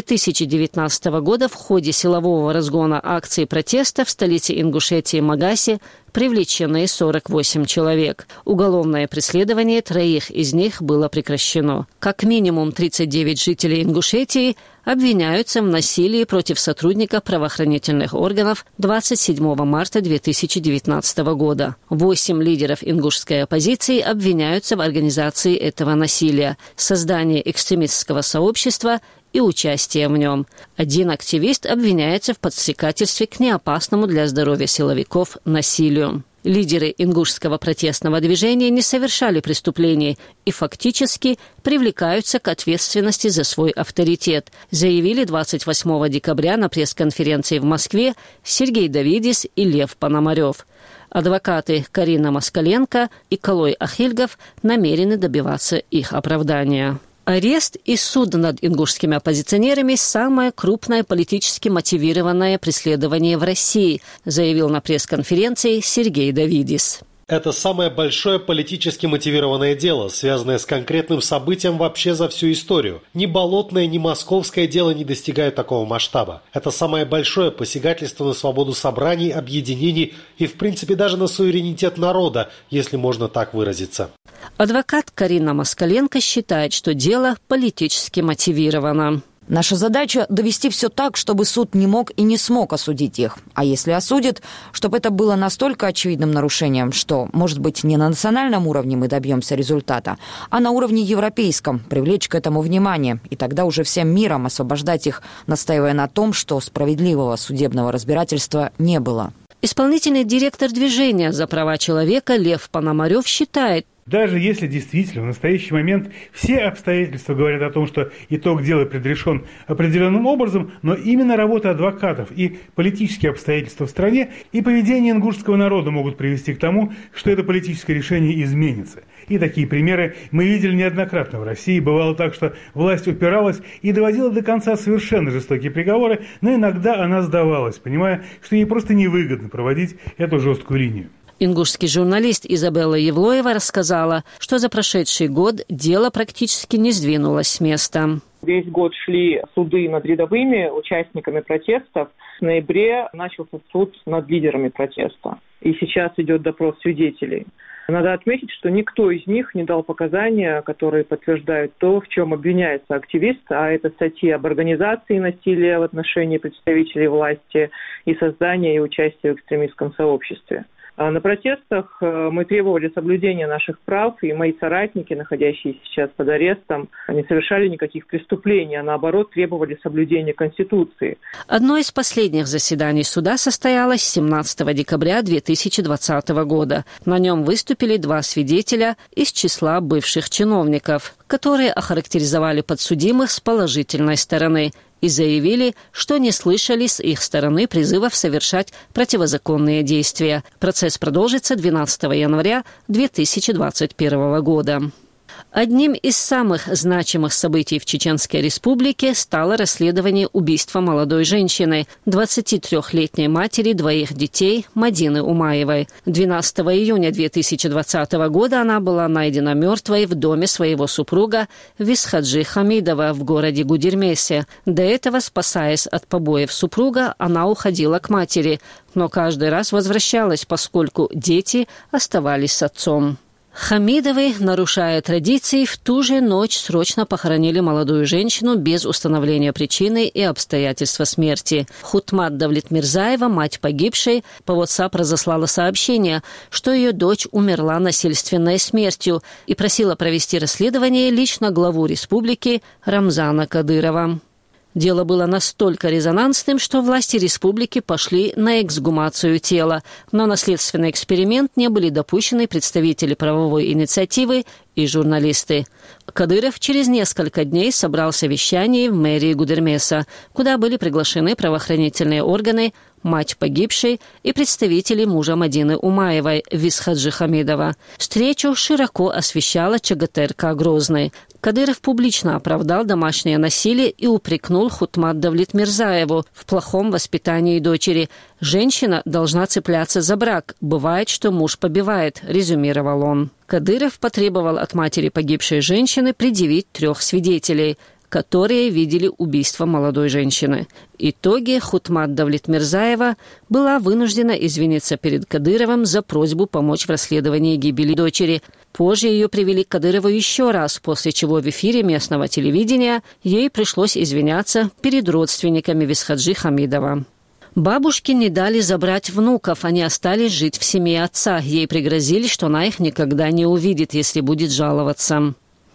2019 года в ходе силового разгона акции протеста в столице Ингушетии Магасе, привлечены 48 человек. Уголовное преследование 3 из них было прекращено. Как минимум 39 жителей Ингушетии обвиняются в насилии против сотрудников правоохранительных органов 27 марта 2019 года. 8 лидеров ингушской оппозиции обвиняются в организации этого насилия, создании экстремистского сообщества и участие в нем. 1 активист обвиняется в подстрекательстве к неопасному для здоровья силовиков насилию. Лидеры ингушского протестного движения не совершали преступлений и фактически привлекаются к ответственности за свой авторитет, заявили 28 декабря на пресс-конференции в Москве Сергей Давидис и Лев Пономарев. Адвокаты Карина Москаленко и Калой Ахильгов намерены добиваться их оправдания. Арест и суд над ингушскими оппозиционерами – самое крупное политически мотивированное преследование в России, заявил на пресс-конференции Сергей Давидис. Это самое большое политически мотивированное дело, связанное с конкретным событием вообще за всю историю. Ни болотное, ни московское дело не достигают такого масштаба. Это самое большое посягательство на свободу собраний, объединений и, в принципе, даже на суверенитет народа, если можно так выразиться. Адвокат Карина Москаленко считает, что дело политически мотивировано. Наша задача – довести все так, чтобы суд не мог и не смог осудить их. А если осудит, чтобы это было настолько очевидным нарушением, что, может быть, не на национальном уровне мы добьемся результата, а на уровне европейском, привлечь к этому внимание, и тогда уже всем миром освобождать их, настаивая на том, что справедливого судебного разбирательства не было. Исполнительный директор движения за права человека Лев Пономарев считает, даже если действительно в настоящий момент все обстоятельства говорят о том, что итог дела предрешен определенным образом, но именно работа адвокатов и политические обстоятельства в стране и поведение ингушского народа могут привести к тому, что это политическое решение изменится. И такие примеры мы видели неоднократно в России. Бывало так, что власть упиралась и доводила до конца совершенно жестокие приговоры, но иногда она сдавалась, понимая, что ей просто невыгодно проводить эту жесткую линию. Ингушский журналист Изабелла Евлоева рассказала, что за прошедший год дело практически не сдвинулось с места. Весь год шли суды над рядовыми участниками протестов. В ноябре начался суд над лидерами протеста. И сейчас идет допрос свидетелей. Надо отметить, что никто из них не дал показания, которые подтверждают то, в чем обвиняется активист, а это статьи об организации насилия в отношении представителей власти и создания и участия в экстремистском сообществе. На протестах мы требовали соблюдения наших прав, и мои соратники, находящиеся сейчас под арестом, не совершали никаких преступлений, а наоборот требовали соблюдения Конституции. Одно из последних заседаний суда состоялось 17 декабря 2020 года. На нем выступили 2 свидетеля из числа бывших чиновников, которые охарактеризовали подсудимых с положительной стороны и заявили, что не слышали с их стороны призывов совершать противозаконные действия. Процесс продолжится 12 января 2021 года. Одним из самых значимых событий в Чеченской Республике стало расследование убийства молодой женщины, 23-летней матери двоих детей Мадины Умаевой. 12 июня 2020 года она была найдена мертвой в доме своего супруга Висхаджи Хамидова в городе Гудермесе. До этого, спасаясь от побоев супруга, она уходила к матери, но каждый раз возвращалась, поскольку дети оставались с отцом. Хамидовы, нарушая традиции, в ту же ночь срочно похоронили молодую женщину без установления причины и обстоятельства смерти. Хутмат Давлетмирзаева, мать погибшей, по WhatsApp разослала сообщение, что ее дочь умерла насильственной смертью и просила провести расследование лично главу республики Рамзана Кадырова. Дело было настолько резонансным, что власти республики пошли на эксгумацию тела, но на следственный эксперимент не были допущены представители правовой инициативы и журналисты. Кадыров через несколько дней собрал совещание в мэрии Гудермеса, куда были приглашены правоохранительные органы, мать погибшей и представители мужа Мадины Умаевой, Висхаджи Хамидова. Встречу широко освещала ЧГТРК Грозный. Кадыров публично оправдал домашнее насилие и упрекнул Хутмат Давлетмирзаеву в плохом воспитании дочери. «Женщина должна цепляться за брак. Бывает, что муж побивает», – резюмировал он. Кадыров потребовал от матери погибшей женщины предъявить 3 свидетелей, которые видели убийство молодой женщины. В итоге Хутмат Давлетмирзаева была вынуждена извиниться перед Кадыровым за просьбу помочь в расследовании гибели дочери. Позже ее привели к Кадырову еще раз, после чего в эфире местного телевидения ей пришлось извиняться перед родственниками Висхаджи Хамидова. Бабушке не дали забрать внуков, они остались жить в семье отца. Ей пригрозили, что она их никогда не увидит, если будет жаловаться.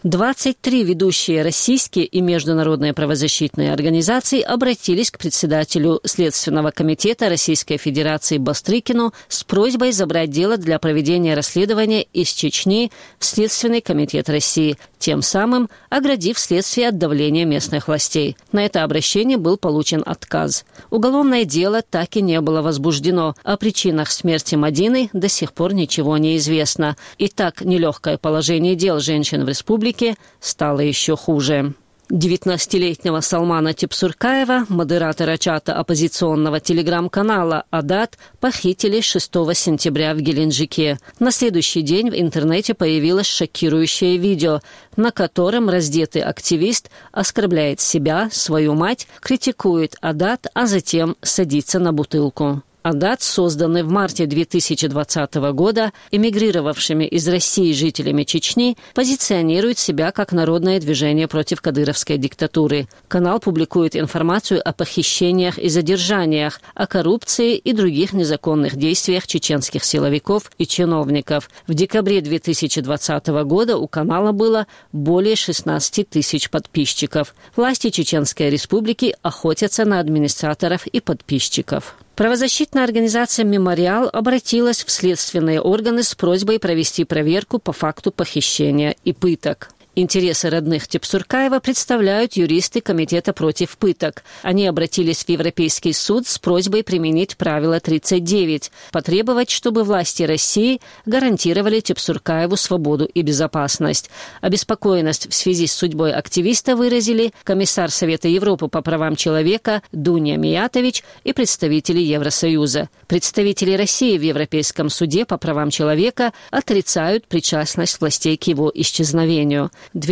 23 ведущие российские и международные правозащитные организации обратились к председателю Следственного комитета Российской Федерации Бастрыкину с просьбой забрать дело для проведения расследования из Чечни в Следственный комитет России, тем самым оградив следствие от давления местных властей. На это обращение был получен отказ. Уголовное дело так и не было возбуждено. О причинах смерти Мадины до сих пор ничего не известно. И так нелегкое положение дел женщин в республике стало еще хуже. 19-летнего Салмана Тепсуркаева, модератора чата оппозиционного телеграм-канала «Адат», похитили 6 сентября в Геленджике. На следующий день в интернете появилось шокирующее видео, на котором раздетый активист оскорбляет себя, свою мать, критикует «Адат», а затем садится на бутылку. «Адат», созданный в марте 2020 года эмигрировавшими из России жителями Чечни, позиционирует себя как народное движение против кадыровской диктатуры. Канал публикует информацию о похищениях и задержаниях, о коррупции и других незаконных действиях чеченских силовиков и чиновников. В декабре 2020 года у канала было более 16 тысяч подписчиков. Власти Чеченской Республики охотятся на администраторов и подписчиков. Правозащитная организация «Мемориал» обратилась в следственные органы с просьбой провести проверку по факту похищения и пыток. Интересы родных Тепсуркаева представляют юристы Комитета против пыток. Они обратились в Европейский суд с просьбой применить правило 39, потребовать, чтобы власти России гарантировали Тепсуркаеву свободу и безопасность. Обеспокоенность в связи с судьбой активиста выразили комиссар Совета Европы по правам человека Дуня Миятович и представители Евросоюза. Представители России в Европейском суде по правам человека отрицают причастность властей к его исчезновению.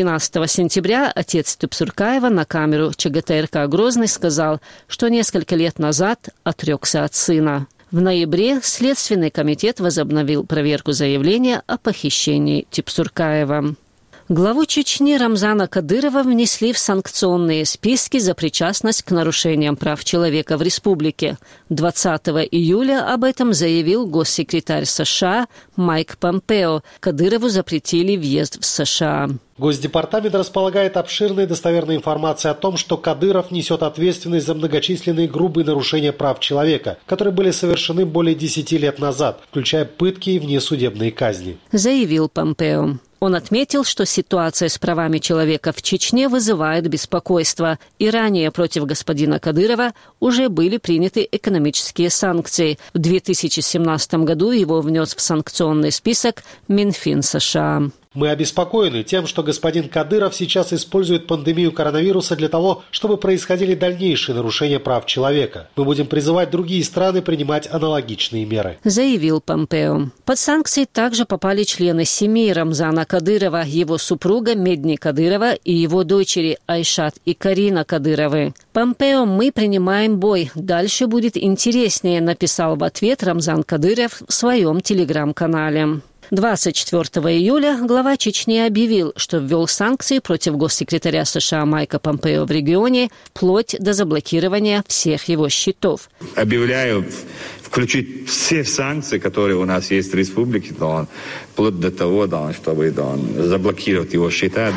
12 сентября отец Тепсуркаева на камеру ЧГТРК Грозный сказал, что несколько лет назад отрекся от сына. В ноябре Следственный комитет возобновил проверку заявления о похищении Тепсуркаева. Главу Чечни Рамзана Кадырова внесли в санкционные списки за причастность к нарушениям прав человека в республике. 20 июля об этом заявил госсекретарь США Майк Помпео. Кадырову запретили въезд в США. Госдепартамент располагает обширной и достоверной информацией о том, что Кадыров несет ответственность за многочисленные грубые нарушения прав человека, которые были совершены более 10 лет назад, включая пытки и внесудебные казни, заявил Помпео. Он отметил, что ситуация с правами человека в Чечне вызывает беспокойство, и ранее против господина Кадырова уже были приняты экономические санкции. В 2017 году его внес в санкционный список Минфин США. Мы обеспокоены тем, что господин Кадыров сейчас использует пандемию коронавируса для того, чтобы происходили дальнейшие нарушения прав человека. Мы будем призывать другие страны принимать аналогичные меры», — заявил Помпео. Под санкции также попали члены семьи Рамзана Кадырова, его супруга Медни Кадырова и его дочери Айшат и Карина Кадыровы. «Помпео, мы принимаем бой. Дальше будет интереснее», — написал в ответ Рамзан Кадыров в своем телеграм-канале. 24 июля глава Чечни объявил, что ввел санкции против госсекретаря США Майка Помпео в регионе, вплоть до заблокирования всех его счетов. Объявляю включить все санкции, которые у нас есть в республике, вплоть до того, чтобы заблокировать его счета.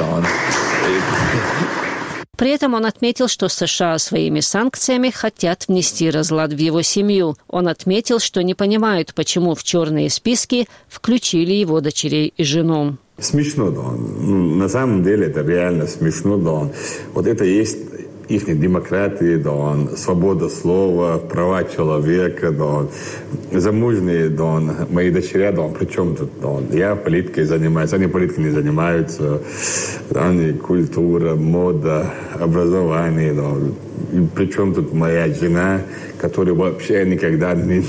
При этом он отметил, что США своими санкциями хотят внести разлад в его семью. Он отметил, что не понимают, почему в черные списки включили его дочерей и жену. Смешно, на самом деле это реально смешно, Вот это и есть их демократия, свобода слова, права человека, замужние, мои дочеря, причем тут, я политикой занимаюсь, они политикой не занимаются, они культура, мода, образование, и причем тут моя жена, которая вообще никогда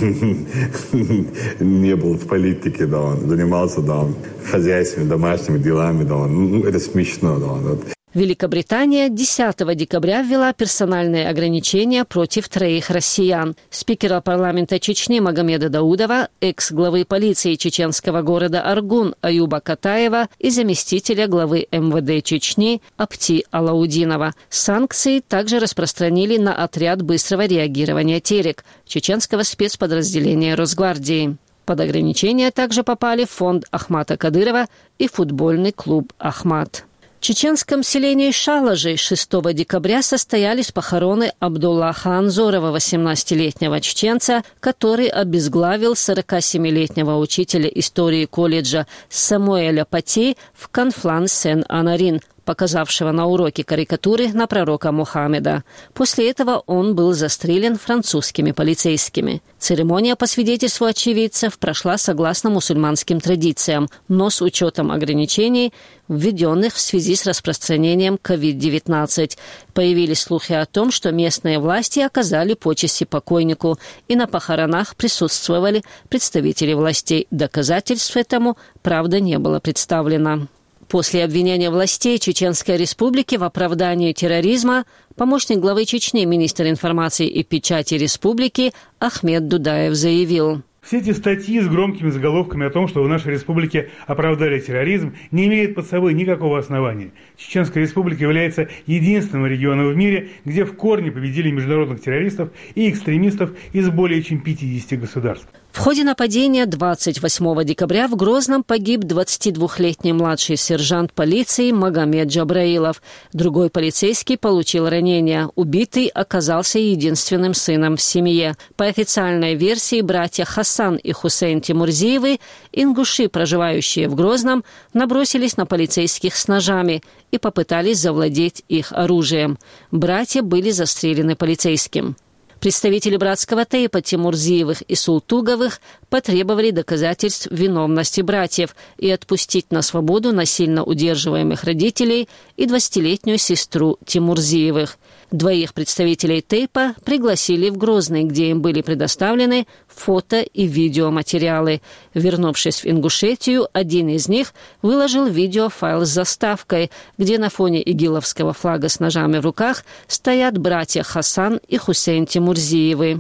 не был в политике, занимался хозяйством, домашними делами, это смешно, Великобритания 10 декабря ввела персональные ограничения против 3 россиян. Спикера парламента Чечни Магомеда Даудова, экс-главы полиции чеченского города Аргун Аюба Катаева и заместителя главы МВД Чечни Апти Алаудинова. Санкции также распространили на отряд быстрого реагирования «Терек» чеченского спецподразделения Росгвардии. Под ограничения также попали фонд Ахмата Кадырова и футбольный клуб «Ахмат». В чеченском селении Шалажи 6 декабря состоялись похороны Абдуллаха Анзорова, 18-летнего чеченца, который обезглавил 47-летнего учителя истории колледжа Самуэля Пати в Канфлан-Сен-Анарин, показавшего на уроке карикатуры на пророка Мухаммеда. После этого он был застрелен французскими полицейскими. Церемония по свидетельству очевидцев прошла согласно мусульманским традициям, но с учетом ограничений, введенных в связи с распространением COVID-19. Появились слухи о том, что местные власти оказали почести покойнику, и на похоронах присутствовали представители властей. Доказательств этому, правда, не было представлено. После обвинения властей Чеченской Республики в оправдании терроризма помощник главы Чечни, министр информации и печати республики Ахмед Дудаев заявил: все эти статьи с громкими заголовками о том, что в нашей республике оправдали терроризм, не имеют под собой никакого основания. Чеченская республика является единственным регионом в мире, где в корне победили международных террористов и экстремистов из более чем 50 государств. В ходе нападения 28 декабря в Грозном погиб 22-летний младший сержант полиции Магомед Джабраилов. Другой полицейский получил ранения. Убитый оказался единственным сыном в семье. По официальной версии, братья Хасан и Хусейн Тимурзиевы, ингуши, проживающие в Грозном, набросились на полицейских с ножами и попытались завладеть их оружием. Братья были застрелены полицейским. Представители братского тейпа Тимурзиевых и Султуговых потребовали доказательств виновности братьев и отпустить на свободу насильно удерживаемых родителей и 20-летнюю сестру Тимурзиевых. Двоих представителей тейпа пригласили в Грозный, где им были предоставлены фото и видеоматериалы. Вернувшись в Ингушетию, один из них выложил видеофайл с заставкой, где на фоне игиловского флага с ножами в руках стоят братья Хасан и Хусейн Тимурзиевы.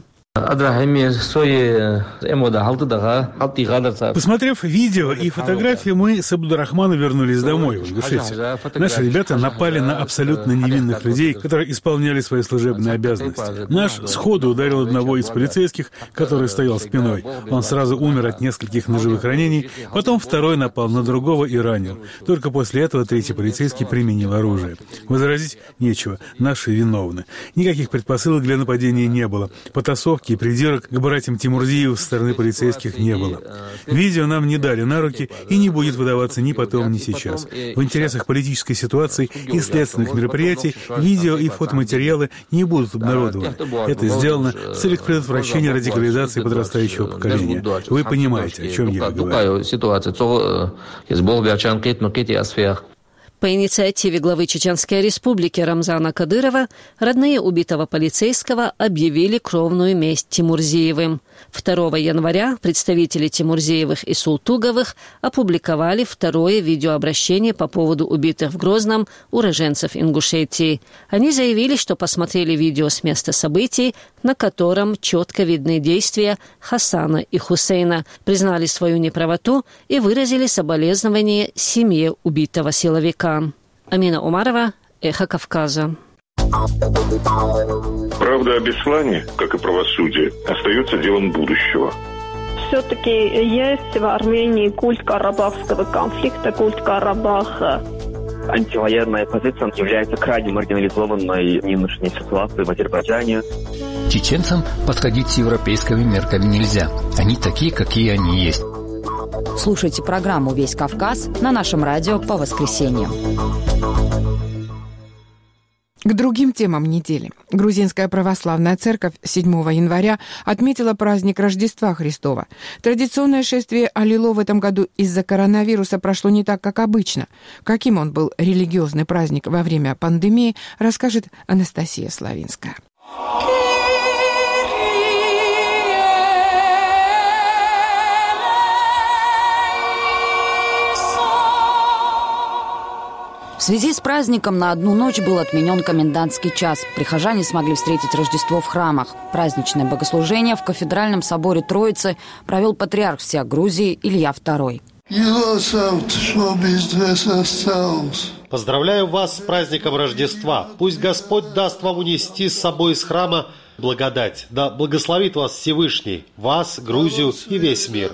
Посмотрев видео и фотографии, мы с Абдурахманом вернулись домой, в Ингушетию. Наши ребята напали на абсолютно невинных людей, которые исполняли свои служебные обязанности. Наш сходу ударил одного из полицейских, который стоял спиной. Он сразу умер от нескольких ножевых ранений, потом второй напал на другого и ранил. Только после этого третий полицейский применил оружие. Возразить нечего, наши виновны. Никаких предпосылок для нападения не было. Потасовки уловки и придирок к братьям Тимурзиевым со стороны полицейских не было. Видео нам не дали на руки и не будет выдаваться ни потом, ни сейчас. В интересах политической ситуации и следственных мероприятий видео и фотоматериалы не будут обнародованы. Это сделано с целью предотвращения радикализации подрастающего поколения. Вы понимаете, о чем я говорю. По инициативе главы Чеченской республики Рамзана Кадырова родные убитого полицейского объявили кровную месть Тимурзиевым. 2 января представители Тимурзиевых и Султуговых опубликовали второе видеообращение по поводу убитых в Грозном уроженцев Ингушетии. Они заявили, что посмотрели видео с места событий, на котором четко видны действия Хасана и Хусейна, признали свою неправоту и выразили соболезнование семье убитого силовика. Амина Умарова, Эхо Кавказа. Правда о Беслане, как и правосудие, остается делом будущего. Все-таки есть в Армении культ карабахского конфликта, культ Карабаха. Антивоенная позиция является крайне маргинализованной в нынешней ситуации в Азербайджане. Чеченцам подходить с европейскими мерками нельзя. Они такие, какие они есть. Слушайте программу «Весь Кавказ» на нашем радио по воскресеньям. К другим темам недели. Грузинская православная церковь 7 января отметила праздник Рождества Христова. Традиционное шествие Аллило в этом году из-за коронавируса прошло не так, как обычно. Каким он был религиозный праздник во время пандемии, расскажет Анастасия Славинская. В связи с праздником на одну ночь был отменен комендантский час. Прихожане смогли встретить Рождество в храмах. Праздничное богослужение в кафедральном соборе Троицы провел патриарх всех Грузии Илья II. Поздравляю вас с праздником Рождества. Пусть Господь даст вам унести с собой из храма благодать. Да благословит вас Всевышний, вас, Грузию и весь мир.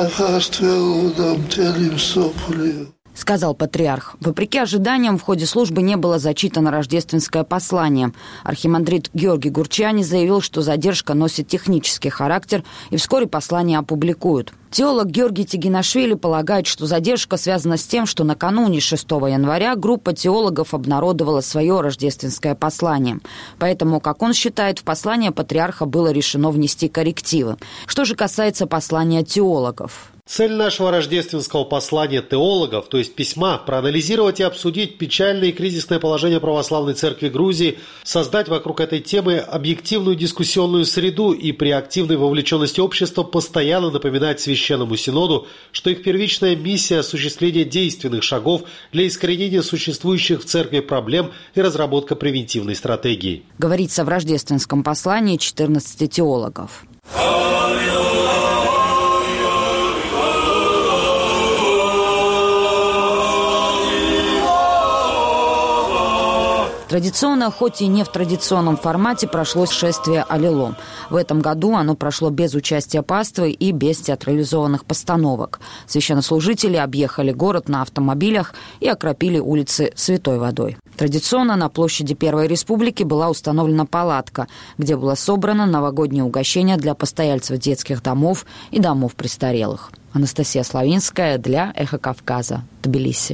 Сказал патриарх. Вопреки ожиданиям, в ходе службы не было зачитано рождественское послание. Архимандрит Георгий Гурчани заявил, что задержка носит технический характер и вскоре послание опубликуют. Теолог Георгий Тигинашвили полагает, что задержка связана с тем, что накануне 6 января группа теологов обнародовала свое рождественское послание. Поэтому, как он считает, в послание патриарха было решено внести коррективы. Что же касается послания теологов? Цель нашего рождественского послания теологов, то есть письма, проанализировать и обсудить печальное и кризисное положение православной церкви Грузии, создать вокруг этой темы объективную дискуссионную среду и при активной вовлеченности общества постоянно напоминать Священному Синоду, что их первичная миссия – осуществление действенных шагов для искоренения существующих в церкви проблем и разработка превентивной стратегии. Говорится в рождественском послании 14 теологов. Традиционно, хоть и не в традиционном формате, прошло шествие Аллило. В этом году оно прошло без участия паствы и без театрализованных постановок. Священнослужители объехали город на автомобилях и окропили улицы святой водой. Традиционно на площади Первой Республики была установлена палатка, где было собрано новогоднее угощение для постояльцев детских домов и домов престарелых. Анастасия Славинская для Эхо Кавказа, Тбилиси.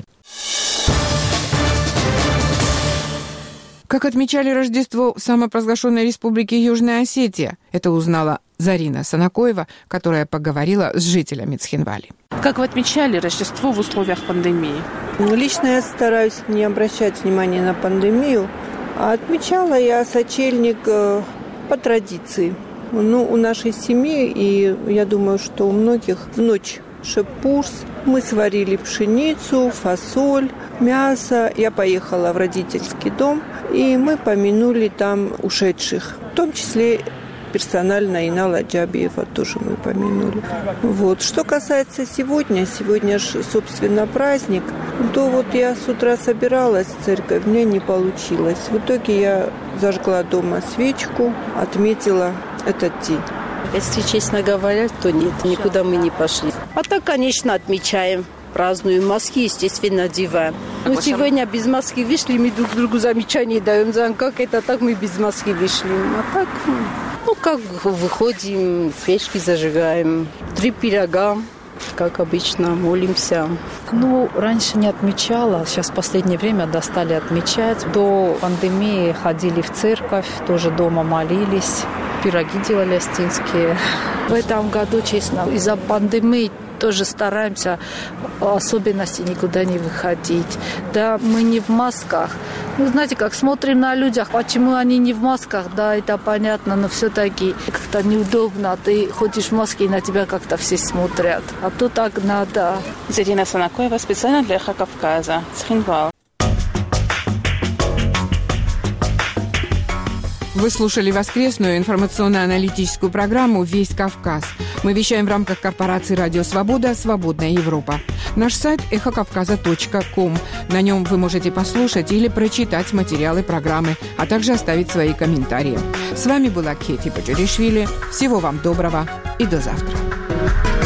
Как отмечали Рождество в самопровозглашенной республике Южная Осетия? Это узнала Зарина Санакоева, которая поговорила с жителями Цхинвали. Как вы отмечали Рождество в условиях пандемии? Лично я стараюсь не обращать внимания на пандемию, а отмечала я сочельник по традиции. У нашей семьи, и я думаю, что у многих в ночь шепурс. Мы сварили пшеницу, фасоль, мясо. Я поехала в родительский дом, и мы помянули там ушедших. В том числе персонально Инала Джабиева тоже мы помянули. Что касается сегодня же, собственно, праздник, то я с утра собиралась в церковь, у меня не получилось. В итоге я зажгла дома свечку, отметила этот день. Если честно говоря, то нет, никуда мы не пошли. А так, конечно, отмечаем, празднуем, маски, естественно, одеваем. Сегодня без маски вышли, мы друг другу замечания даем, как это так мы без маски вышли. А так Как выходим, печки зажигаем, 3 пирога, как обычно, молимся. Раньше не отмечала, сейчас в последнее время достали отмечать. До пандемии ходили в церковь, тоже дома молились, пироги делали остинские. В этом году, честно, из-за пандемии тоже стараемся особенности никуда не выходить. Да, мы не в масках. Знаете, как смотрим на людях, почему они не в масках, да, это понятно, но все-таки как-то неудобно. Ты ходишь в маске, и на тебя как-то все смотрят. А то так надо. Ирина Санакоева специально для «Эхо Кавказа». Цхинвал. Вы слушали воскресную информационно-аналитическую программу «Весь Кавказ». Мы вещаем в рамках корпорации «Радио Свобода. Свободная Европа». Наш сайт эхокавказа.ком. На нем вы можете послушать или прочитать материалы программы, а также оставить свои комментарии. С вами была Кети Баджаришвили. Всего вам доброго и до завтра.